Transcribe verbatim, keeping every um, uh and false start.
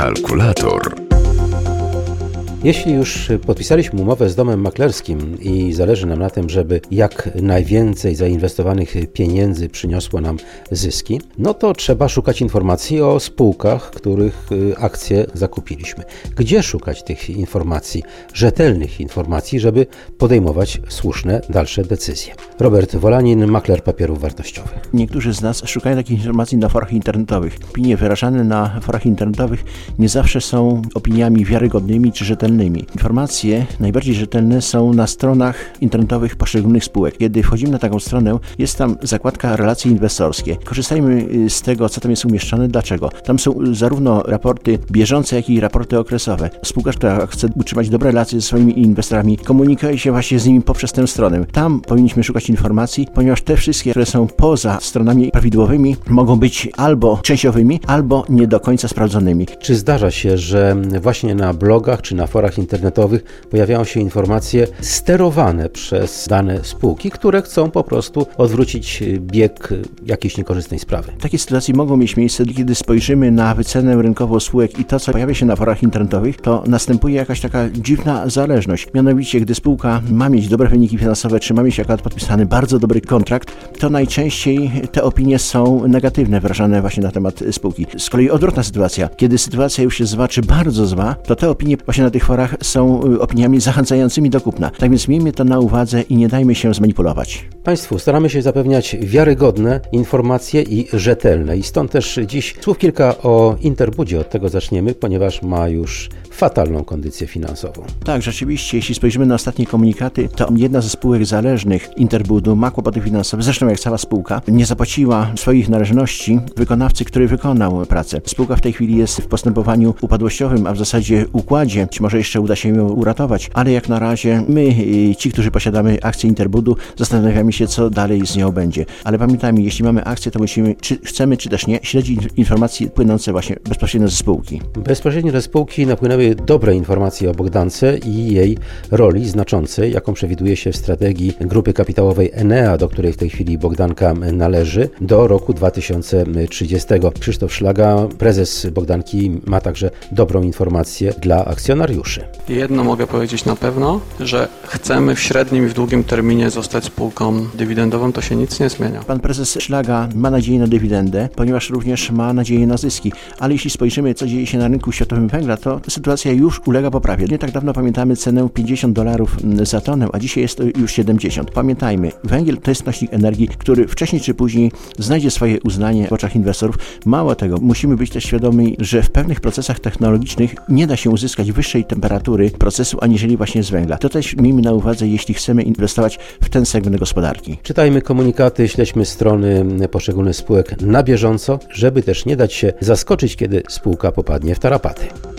Kalkulator. Jeśli już podpisaliśmy umowę z domem maklerskim i zależy nam na tym, żeby jak najwięcej zainwestowanych pieniędzy przyniosło nam zyski, no to trzeba szukać informacji o spółkach, których akcje zakupiliśmy. Gdzie szukać tych informacji, rzetelnych informacji, żeby podejmować słuszne dalsze decyzje? Robert Wolanin, makler papierów wartościowych. Niektórzy z nas szukają takich informacji na forach internetowych. Opinie wyrażane na forach internetowych nie zawsze są opiniami wiarygodnymi czy rzetelnymi. Informacje najbardziej rzetelne są na stronach internetowych poszczególnych spółek. Kiedy wchodzimy na taką stronę, jest tam zakładka relacje inwestorskie. Korzystajmy z tego, co tam jest umieszczone. Dlaczego? Tam są zarówno raporty bieżące, jak i raporty okresowe. Spółka, która chce utrzymać dobre relacje ze swoimi inwestorami, komunikuje się właśnie z nimi poprzez tę stronę. Tam powinniśmy szukać informacji, ponieważ te wszystkie, które są poza stronami prawidłowymi, mogą być albo częściowymi, albo nie do końca sprawdzonymi. Czy zdarza się, że właśnie na blogach czy na forach internetowych pojawiają się informacje sterowane przez dane spółki, które chcą po prostu odwrócić bieg jakiejś niekorzystnej sprawy? Takie sytuacje mogą mieć miejsce, kiedy spojrzymy na wycenę rynkową spółek i to, co pojawia się na forach internetowych, to następuje jakaś taka dziwna zależność. Mianowicie, gdy spółka ma mieć dobre wyniki finansowe, czy ma mieć akurat podpisany bardzo dobry kontrakt, to najczęściej te opinie są negatywne, wyrażane właśnie na temat spółki. Z kolei odwrotna sytuacja. Kiedy sytuacja już jest zła, czy bardzo zła, to te opinie właśnie na tych forach są opiniami zachęcającymi do kupna. Tak więc miejmy to na uwadze i nie dajmy się zmanipulować. Państwu staramy się zapewniać wiarygodne informacje i rzetelne. I stąd też dziś słów kilka o Interbudzie. Od tego zaczniemy, ponieważ ma już fatalną kondycję finansową. Tak, rzeczywiście, jeśli spojrzymy na ostatnie komunikaty, to jedna ze spółek zależnych Interbudu ma kłopoty finansowe, zresztą jak cała spółka, nie zapłaciła swoich należności wykonawcy, który wykonał pracę. Spółka w tej chwili jest w postępowaniu upadłościowym, a w zasadzie układzie. Być może jeszcze uda się ją uratować, ale jak na razie my, ci, którzy posiadamy akcje Interbudu, zastanawiamy się, co dalej z nią będzie. Ale pamiętajmy, jeśli mamy akcję, to musimy, czy chcemy, czy też nie, śledzić informacje płynące właśnie bezpośrednio ze spółki. Bezpośrednio ze spółki napłynęły dobre informacje o Bogdance i jej roli znaczącej, jaką przewiduje się w strategii grupy kapitałowej Enea, do której w tej chwili Bogdanka należy, do roku dwa tysiące trzydziestego. Krzysztof Szlaga, prezes Bogdanki, ma także dobrą informację dla akcjonariuszy. Jedno mogę powiedzieć na pewno, że chcemy w średnim i w długim terminie zostać spółką dywidendową, to się nic nie zmienia. Pan prezes Szlaga ma nadzieję na dywidendę, ponieważ również ma nadzieję na zyski, ale jeśli spojrzymy, co dzieje się na rynku światowym węgla, to sytuacja już ulega poprawie. Nie tak dawno pamiętamy cenę pięćdziesiąt dolarów za tonę, a dzisiaj jest to już siedemdziesiąt. Pamiętajmy, węgiel to jest nośnik energii, który wcześniej czy później znajdzie swoje uznanie w oczach inwestorów. Mało tego, musimy być też świadomi, że w pewnych procesach technologicznych nie da się uzyskać wyższej temperatury procesu, aniżeli właśnie z węgla. To też miejmy na uwadze, jeśli chcemy inwestować w ten segment gospodarki. Czytajmy komunikaty, śledźmy strony poszczególnych spółek na bieżąco, żeby też nie dać się zaskoczyć, kiedy spółka popadnie w tarapaty.